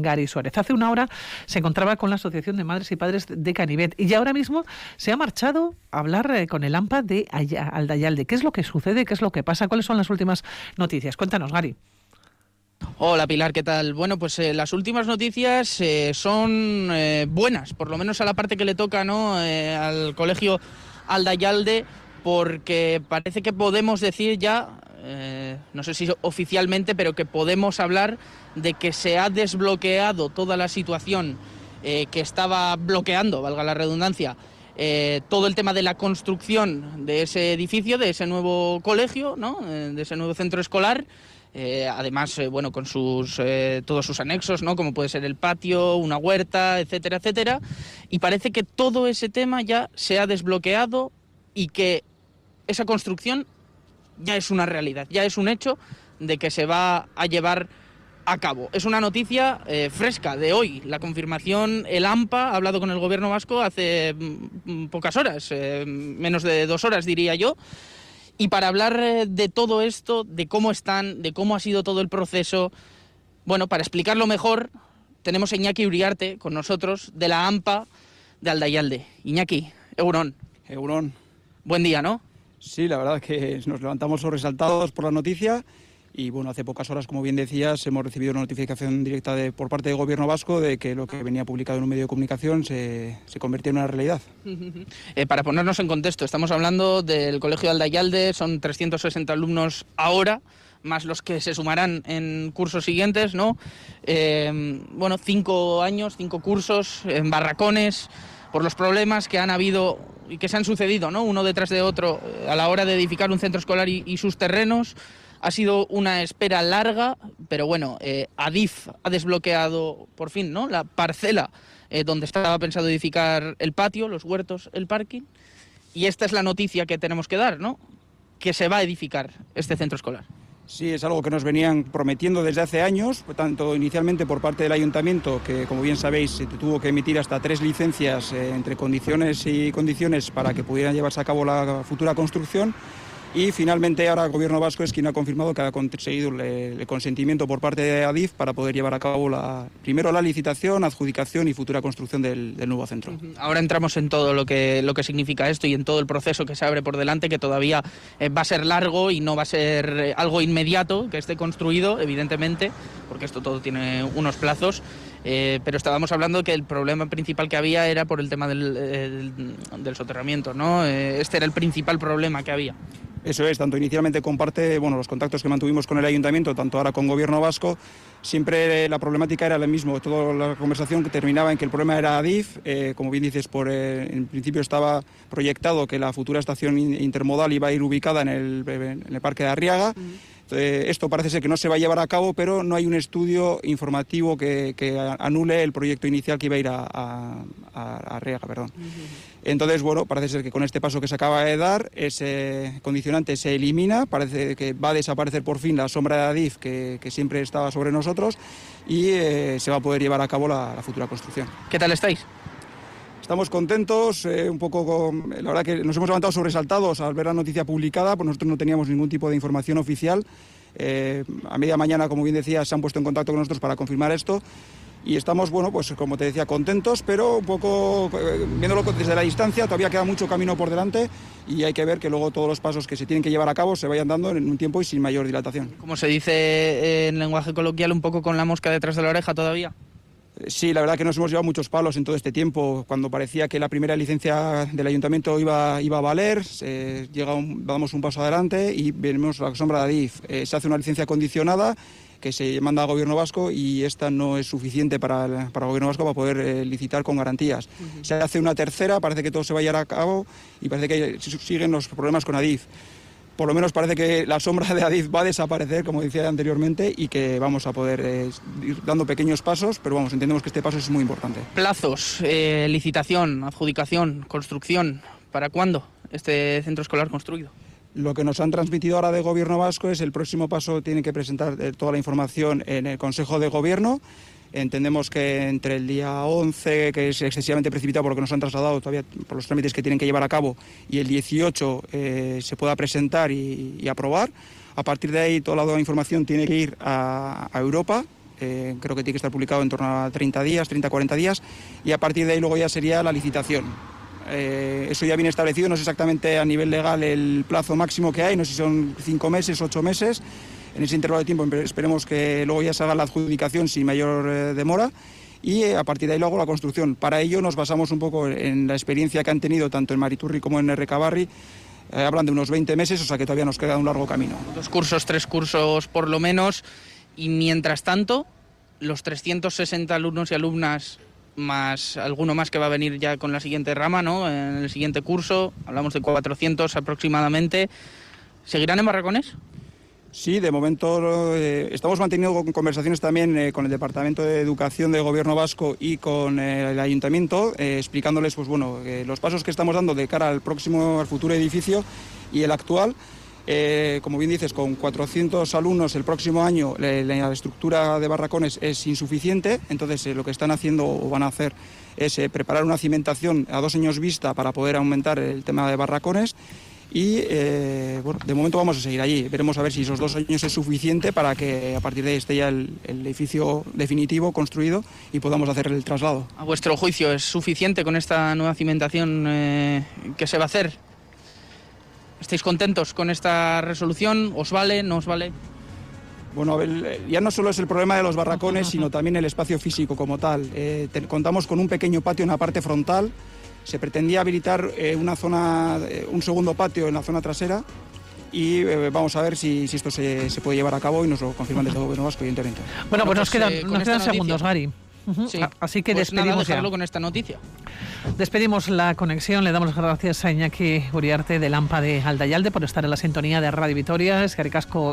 Gary Suárez. Hace una hora se encontraba con la Asociación de Madres y Padres de Canivet y ahora mismo se ha marchado a hablar con el AMPA de Aldayalde. ¿Qué es lo que sucede? ¿Qué es lo que pasa? ¿Cuáles son las últimas noticias? Cuéntanos, Gary. Hola Pilar, ¿qué tal? Bueno, pues las últimas noticias son buenas, por lo menos a la parte que le toca, ¿no? Al colegio Aldayalde, porque parece que podemos decir ya, no sé si oficialmente, pero que podemos hablar de que se ha desbloqueado toda la situación que estaba bloqueando, valga la redundancia, todo el tema de la construcción de ese edificio, de ese nuevo colegio, ¿no? De ese nuevo centro escolar. Además, bueno, con todos sus anexos, ¿no? Como puede ser el patio, una huerta, etcétera, etcétera. Y parece que todo ese tema ya se ha desbloqueado y que esa construcción ya es una realidad, ya es un hecho de que se va a llevar a cabo. Es una noticia fresca de hoy. La confirmación, el AMPA ha hablado con el gobierno vasco hace pocas horas, menos de 2 horas diría yo. Y para hablar de todo esto, de cómo están, de cómo ha sido todo el proceso, bueno, para explicarlo mejor, tenemos a Iñaki Uriarte con nosotros, de la AMPA de Aldayalde. Iñaki, Egunon. Egunon. Buen día, ¿no? Sí, la verdad es que nos levantamos sobresaltados por la noticia y, bueno, hace pocas horas, como bien decías, hemos recibido una notificación directa por parte del Gobierno vasco de que lo que venía publicado en un medio de comunicación se convertía en una realidad. Para ponernos en contexto, estamos hablando del Colegio Aldayalde, son 360 alumnos ahora, más los que se sumarán en cursos siguientes, ¿no? Bueno, 5 años, 5 cursos en barracones, por los problemas que han habido y que se han sucedido, ¿no? Uno detrás de otro a la hora de edificar un centro escolar y sus terrenos. Ha sido una espera larga, pero bueno, Adif ha desbloqueado por fin, ¿no? La parcela donde estaba pensado edificar el patio, los huertos, el parking. Y esta es la noticia que tenemos que dar, ¿no? Que se va a edificar este centro escolar. Sí, es algo que nos venían prometiendo desde hace años, tanto inicialmente por parte del ayuntamiento, que como bien sabéis se tuvo que emitir hasta 3 licencias entre condiciones y condiciones para que pudieran llevarse a cabo la futura construcción. Y finalmente ahora el Gobierno vasco es quien ha confirmado que ha conseguido el consentimiento por parte de Adif para poder llevar a cabo primero la licitación, adjudicación y futura construcción del nuevo centro. Ahora entramos en todo lo que significa esto y en todo el proceso que se abre por delante, que todavía va a ser largo y no va a ser algo inmediato que esté construido, evidentemente, porque esto todo tiene unos plazos. Pero estábamos hablando que el problema principal que había era por el tema del soterramiento, ¿no? Este era el principal problema que había. Eso es, tanto inicialmente comparte, bueno, los contactos que mantuvimos con el ayuntamiento, tanto ahora con Gobierno vasco, siempre la problemática era la misma. Toda la conversación que terminaba en que el problema era Adif, como bien dices, en principio estaba proyectado que la futura estación intermodal iba a ir ubicada en el Parque de Arriaga. Esto parece ser que no se va a llevar a cabo, pero no hay un estudio informativo que anule el proyecto inicial que iba a ir a Arriaga, perdón. Entonces, bueno, parece ser que con este paso que se acaba de dar, ese condicionante se elimina, parece que va a desaparecer por fin la sombra de Adif que siempre estaba sobre nosotros y se va a poder llevar a cabo la futura construcción. ¿Qué tal estáis? Estamos contentos, la verdad que nos hemos levantado sobresaltados al ver la noticia publicada, pues nosotros no teníamos ningún tipo de información oficial. A media mañana, como bien decía, se han puesto en contacto con nosotros para confirmar esto. Y estamos, bueno, pues como te decía, contentos, pero un poco viéndolo desde la distancia, todavía queda mucho camino por delante y hay que ver que luego todos los pasos que se tienen que llevar a cabo se vayan dando en un tiempo y sin mayor dilatación. Como se dice en lenguaje coloquial, un poco con la mosca detrás de la oreja todavía. Sí, la verdad que nos hemos llevado muchos palos en todo este tiempo. Cuando parecía que la primera licencia del ayuntamiento iba a valer, damos un paso adelante y vemos la sombra de Adif. Se hace una licencia condicionada que se manda al Gobierno vasco y esta no es suficiente para el Gobierno vasco para poder licitar con garantías. Se hace una tercera, parece que todo se va a llevar a cabo y parece que siguen los problemas con Adif. Por lo menos parece que la sombra de Adif va a desaparecer, como decía anteriormente, y que vamos a poder ir dando pequeños pasos, pero vamos, entendemos que este paso es muy importante. Plazos, licitación, adjudicación, construcción, ¿para cuándo este centro escolar construido? Lo que nos han transmitido ahora de Gobierno vasco es el próximo paso, tienen que presentar toda la información en el Consejo de Gobierno. Entendemos que entre el día 11, que es excesivamente precipitado por lo que nos han trasladado todavía por los trámites que tienen que llevar a cabo, y el 18 se pueda presentar y aprobar. A partir de ahí toda la información tiene que ir a Europa creo que tiene que estar publicado en torno a 30-40 días, y a partir de ahí luego ya sería la licitación. Eso ya viene establecido, no sé exactamente a nivel legal el plazo máximo que hay, no sé si son 5 meses, 8 meses. En ese intervalo de tiempo esperemos que luego ya se haga la adjudicación sin mayor demora, y a partir de ahí luego la construcción. Para ello nos basamos un poco en la experiencia que han tenido tanto en Mariturri como en Errekabarri. Hablan de unos 20 meses, o sea que todavía nos queda un largo camino. 2 cursos, 3 cursos por lo menos, y mientras tanto, los 360 alumnos y alumnas, más alguno más que va a venir ya con la siguiente rama, ¿no? En el siguiente curso, hablamos de 400 aproximadamente, ¿seguirán en Barracones? Sí, de momento estamos manteniendo conversaciones también con el Departamento de Educación del Gobierno Vasco y con el Ayuntamiento, explicándoles pues, bueno, los pasos que estamos dando de cara al futuro edificio y el actual. Como bien dices, con 400 alumnos el próximo año la estructura de Barracones es insuficiente, entonces lo que están haciendo o van a hacer es preparar una cimentación a 2 años vista para poder aumentar el tema de Barracones. Y bueno, de momento vamos a seguir allí. Veremos a ver si esos 2 años es suficiente para que a partir de ahí esté ya el edificio definitivo construido y podamos hacer el traslado. A vuestro juicio, ¿es suficiente con esta nueva cimentación que se va a hacer? ¿Estáis contentos con esta resolución? ¿Os vale? ¿No os vale? Bueno, a ver, ya no solo es el problema de los barracones, sino también el espacio físico como tal. Contamos con un pequeño patio en la parte frontal. Se pretendía habilitar una zona, un segundo patio en la zona trasera, y vamos a ver si esto se puede llevar a cabo, y nos lo confirman desde el Gobierno Vasco, evidentemente. Bueno, pues nos quedan segundos, Gary. Sí. Así que pues despedimos nada, dejarlo ya. con esta noticia. Despedimos la conexión, le damos las gracias a Iñaki Uriarte del AMPA de Aldayalde por estar en la sintonía de Radio Vitoria. Eskerrik asko